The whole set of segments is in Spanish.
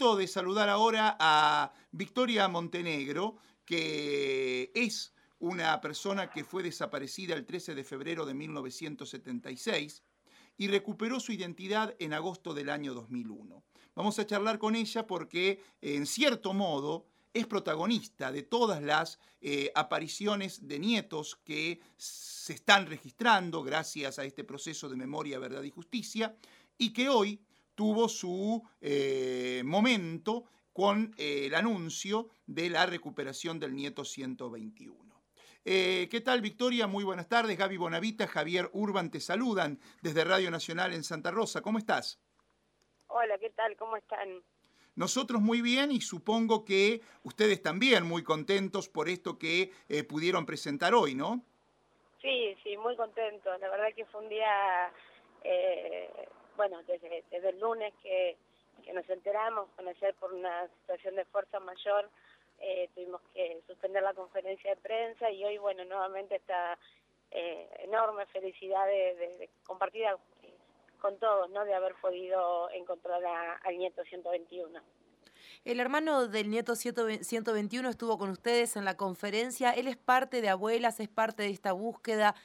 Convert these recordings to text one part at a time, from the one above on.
gusto de saludar ahora a Victoria Montenegro, que es una persona que fue desaparecida el 13 de febrero de 1976 y recuperó su identidad en agosto del año 2001. Vamos a charlar con ella porque, en cierto modo, es protagonista de todas las apariciones de nietos que se están registrando gracias a este proceso de memoria, verdad y justicia, y que hoy tuvo su momento con el anuncio de la recuperación del nieto 121. ¿Qué tal, Victoria? Muy buenas tardes. Gaby Bonavita, Javier Urban te saludan desde Radio Nacional en Santa Rosa. ¿Cómo estás? Hola, ¿qué tal? ¿Cómo están? Nosotros muy bien y supongo que ustedes también muy contentos por esto que pudieron presentar hoy, ¿no? Sí, muy contento. La verdad que fue un día, bueno, desde el lunes que nos enteramos, conocer por una situación de fuerza mayor, tuvimos que suspender la conferencia de prensa y hoy, bueno, nuevamente esta enorme felicidad de compartida con todos, ¿no? De haber podido encontrar al nieto 121. El hermano del nieto 121 estuvo con ustedes en la conferencia. Él es parte de Abuelas, es parte de esta búsqueda.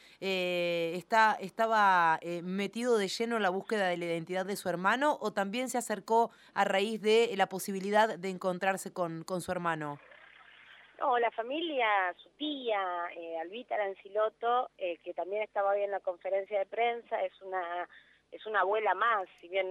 ¿Estaba metido de lleno en la búsqueda de la identidad de su hermano o también se acercó a raíz de la posibilidad de encontrarse con su hermano? No, la familia, su tía, Albita Arancilotto, que también estaba hoy en la conferencia de prensa, es una abuela más, si bien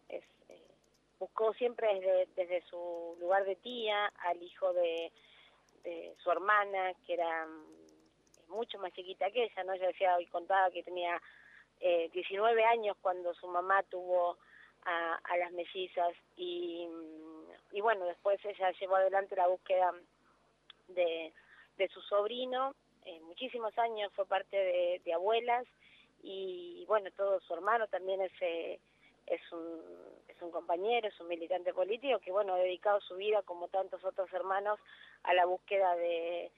buscó siempre desde su lugar de tía al hijo de su hermana, que era mucho más chiquita que ella, ¿no? Ella decía y contaba que tenía 19 años cuando su mamá tuvo a las mellizas y bueno, después ella llevó adelante la búsqueda de su sobrino, muchísimos años fue parte de Abuelas y bueno, todo su hermano también es un compañero, es un militante político que bueno, ha dedicado su vida como tantos otros hermanos a la búsqueda de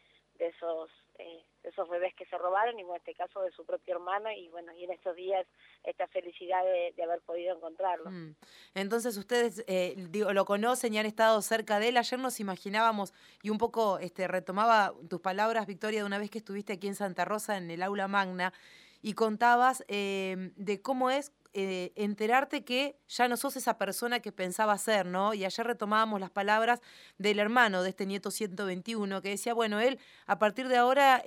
esos bebés que se robaron y en este caso de su propio hermano y bueno, y en estos días esta felicidad de haber podido encontrarlo. Entonces ustedes lo conocen y han estado cerca de él. Ayer nos imaginábamos y un poco retomaba tus palabras, Victoria, de una vez que estuviste aquí en Santa Rosa en el aula magna y contabas de cómo es enterarte que ya no sos esa persona que pensaba ser, ¿no? Y ayer retomábamos las palabras del hermano de este nieto 121 que decía, bueno, él a partir de ahora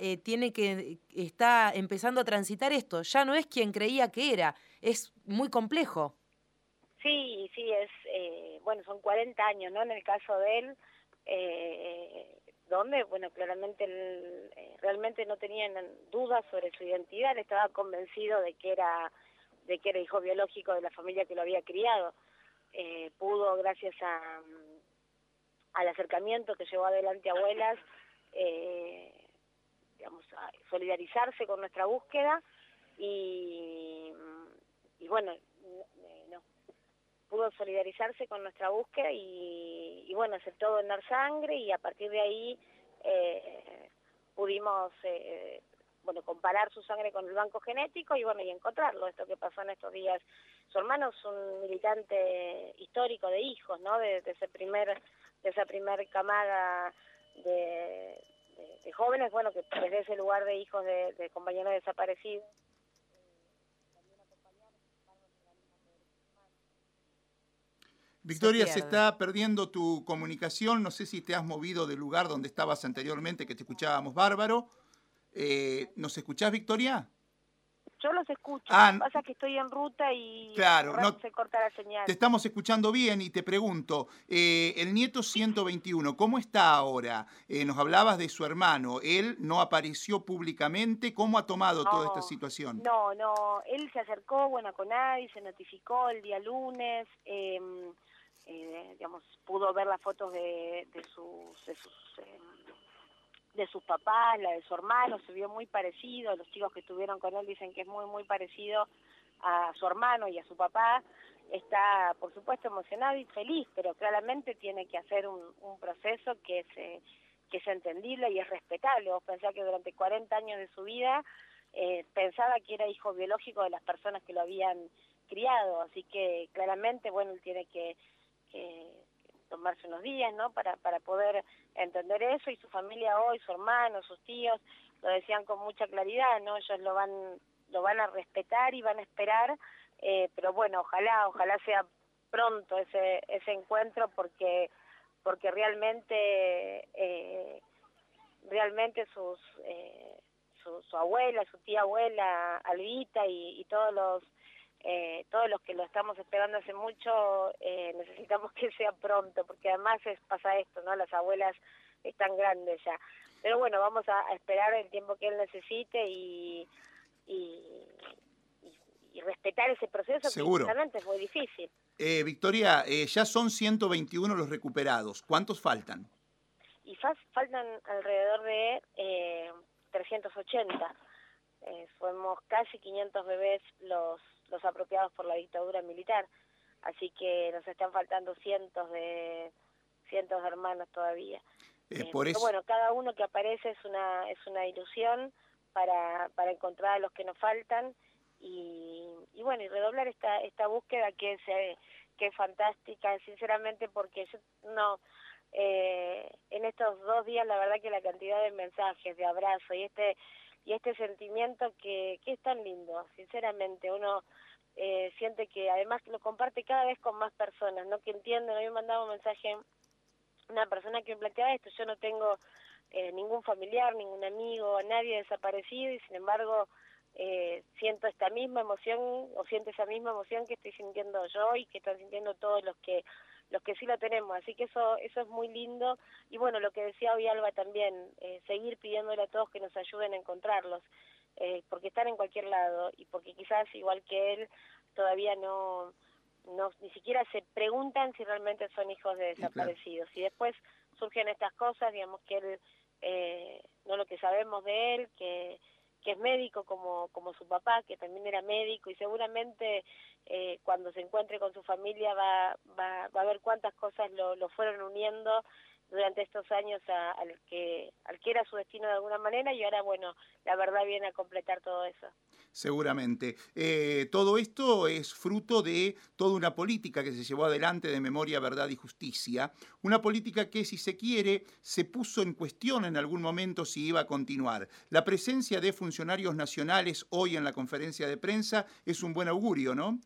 está empezando a transitar esto, ya no es quien creía que era, es muy complejo. Sí, bueno, son 40 años, ¿no? En el caso de él, donde, bueno, claramente él realmente no tenían dudas sobre su identidad, él estaba convencido de que era hijo biológico de la familia que lo había criado. Pudo, gracias al acercamiento que llevó adelante Abuelas, digamos, a solidarizarse con nuestra búsqueda y bueno, no, pudo solidarizarse con nuestra búsqueda y bueno, aceptó donar sangre y a partir de ahí pudimos bueno, comparar su sangre con el banco genético y bueno, y encontrarlo, esto que pasó en estos días. Su hermano es un militante histórico de hijos, ¿no? De esa primer camada de jóvenes, bueno, que desde ese lugar de hijos de compañeros desaparecidos. Victoria, se está perdiendo tu comunicación. No sé si te has movido del lugar donde estabas anteriormente, que te escuchábamos bárbaro. ¿Nos escuchás, Victoria? Yo los escucho, lo que pasa es que estoy en ruta y claro, no, se corta la señal. Te estamos escuchando bien y te pregunto, el nieto 121, ¿cómo está ahora? Nos hablabas de su hermano, él no apareció públicamente, ¿cómo ha tomado toda esta situación? No, él se acercó, bueno, a CONADI, se notificó el día lunes, digamos, pudo ver las fotos de sus papás, la de su hermano, se vio muy parecido, los chicos que estuvieron con él dicen que es muy muy a su hermano y a su papá. Está, por supuesto, emocionado y feliz, pero claramente tiene que hacer un proceso que es entendible y es respetable. Vos pensás que durante 40 años de su vida pensaba que era hijo biológico de las personas que lo habían criado, así que claramente, bueno, él tiene que tomarse unos días, ¿no? Para poder entender eso, y su familia hoy, su hermano, sus tíos, lo decían con mucha claridad, ¿no? Ellos lo van a respetar y van a esperar, pero bueno, ojalá sea pronto ese encuentro, porque realmente su abuela, su tía abuela Albita y todos los que lo estamos esperando hace mucho, necesitamos que sea pronto, porque además pasa esto, ¿no? Las abuelas están grandes ya. Pero bueno, vamos a esperar el tiempo que él necesite y respetar ese proceso. Seguro. Que realmente es muy difícil. Victoria, ya son 121 los recuperados. ¿Cuántos faltan? Y faltan alrededor de 380. Fuimos casi 500 bebés los apropiados por la dictadura militar, así que nos están faltando cientos de hermanos todavía. Por eso... Pero bueno, cada uno que aparece es una ilusión para encontrar a los que nos faltan y bueno, y redoblar esta búsqueda que es fantástica, sinceramente, porque yo no... en estos 2 días la verdad que la cantidad de mensajes, de abrazo y este sentimiento que es tan lindo, sinceramente, uno siente que además lo comparte cada vez con más personas, ¿no? Que entienden. A mí me mandaba un mensaje una persona que me planteaba esto: yo no tengo ningún familiar, ningún amigo, nadie desaparecido, y sin embargo siento esta misma emoción, o siento esa misma emoción que estoy sintiendo yo y que están sintiendo todos los que sí lo tenemos, así que eso es muy lindo. Y bueno, lo que decía hoy Alba también, seguir pidiéndole a todos que nos ayuden a encontrarlos, porque están en cualquier lado, y porque quizás igual que él todavía no ni siquiera se preguntan si realmente son hijos de desaparecidos. Y después surgen estas cosas, digamos, que él, no, lo que sabemos de él, que es médico como su papá, que también era médico, y seguramente cuando se encuentre con su familia va a ver cuántas cosas lo fueron uniendo durante estos años al que era su destino de alguna manera, y ahora, bueno, la verdad viene a completar todo eso. Seguramente. Todo esto es fruto de toda una política que se llevó adelante de Memoria, Verdad y Justicia, una política que, si se quiere, se puso en cuestión en algún momento si iba a continuar. La presencia de funcionarios nacionales hoy en la conferencia de prensa es un buen augurio, ¿no?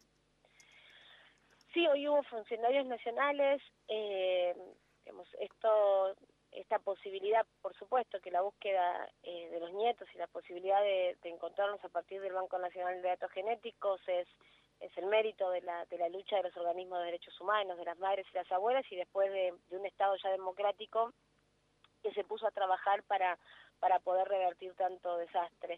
Sí, hoy hubo funcionarios nacionales, digamos, esta posibilidad, por supuesto, que la búsqueda de los nietos y la posibilidad de encontrarnos a partir del Banco Nacional de Datos Genéticos es el mérito de la lucha de los organismos de derechos humanos, de las madres y las abuelas, y después de un Estado ya democrático que se puso a trabajar para poder revertir tanto desastre.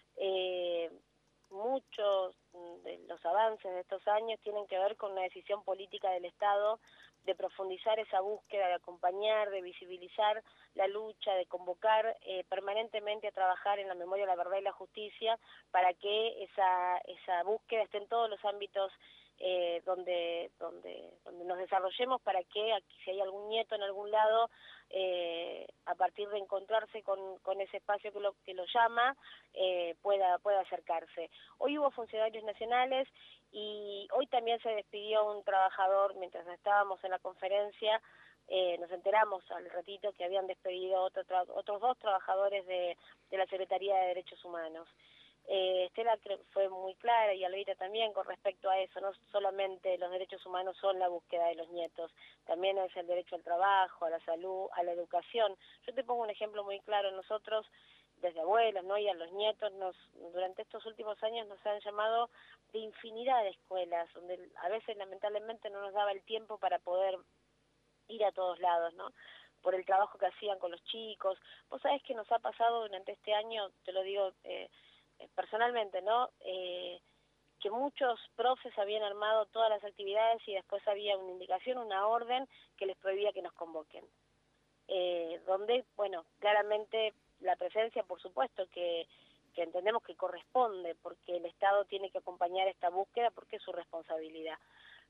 Muchos de los avances de estos años tienen que ver con una decisión política del Estado de profundizar esa búsqueda, de acompañar, de visibilizar la lucha, de convocar permanentemente a trabajar en la memoria, la verdad y la justicia, para que esa búsqueda esté en todos los ámbitos donde nos desarrollemos, para que si hay algún nieto en algún lado, a partir de encontrarse con ese espacio que lo llama, pueda acercarse. Hoy hubo funcionarios nacionales y hoy también se despidió un trabajador. Mientras estábamos en la conferencia, nos enteramos al ratito que habían despedido otros 2 trabajadores de la Secretaría de Derechos Humanos. Estela creo que fue muy clara, y Alvira también, con respecto a eso. No solamente los derechos humanos son la búsqueda de los nietos, también es el derecho al trabajo, a la salud, a la educación. Yo te pongo un ejemplo muy claro. Nosotros, desde abuelos, ¿no?, y a los nietos, durante estos últimos años nos han llamado de infinidad de escuelas, donde a veces lamentablemente no nos daba el tiempo para poder ir a todos lados, ¿no?, por el trabajo que hacían con los chicos. Vos sabés que nos ha pasado durante este año, te lo digo personalmente, ¿no?, que muchos profes habían armado todas las actividades y después había una indicación, una orden que les prohibía que nos convoquen. Donde, bueno, claramente la presencia, por supuesto, que entendemos que corresponde, porque el Estado tiene que acompañar esta búsqueda, porque es su responsabilidad.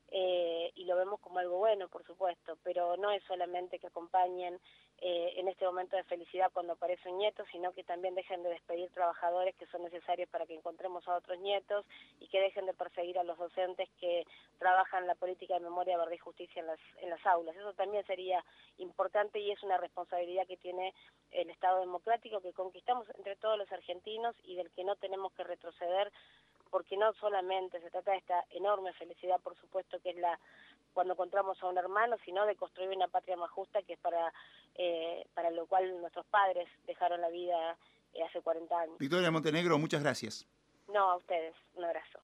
y lo vemos como algo bueno, por supuesto, pero no es solamente que acompañen en este momento de felicidad cuando aparece un nieto, sino que también dejen de despedir trabajadores que son necesarios para que encontremos a otros nietos y que dejen de perseguir a los docentes que trabajan la política de memoria, verdad y justicia en las aulas. Eso también sería importante y es una responsabilidad que tiene el Estado democrático que conquistamos entre todos los argentinos y del que no tenemos que retroceder, porque no solamente se trata de esta enorme felicidad, por supuesto, que es cuando encontramos a un hermano, sino de construir una patria más justa, que es para lo cual nuestros padres dejaron la vida hace 40 años. Victoria Montenegro, muchas gracias. No, a ustedes, un abrazo.